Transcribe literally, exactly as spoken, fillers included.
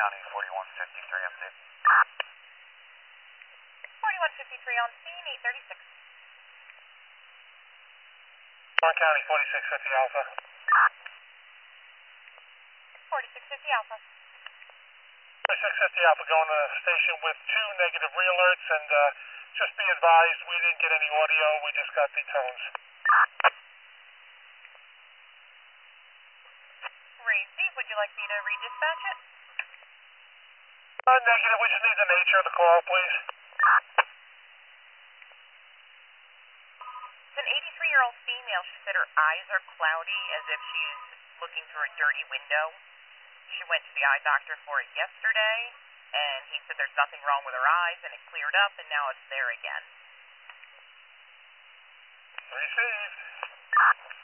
County, forty-one fifty-three on scene. forty-one fifty-three on scene, eight thirty-six. Warren County, forty-six fifty Alpha. forty-six fifty Alpha. forty-six fifty Alpha going to the station with two negative re-alerts, and uh, just be advised, we didn't get any audio, we just got the tones. Receive, would you like me to redispatch it? Uh, negative, we just need the nature of the call, please. It's an eighty-three-year-old female. She said her eyes are cloudy as if she's looking through a dirty window. She went to the eye doctor for it yesterday, and he said there's nothing wrong with her eyes, and it cleared up, and now it's there again. Received.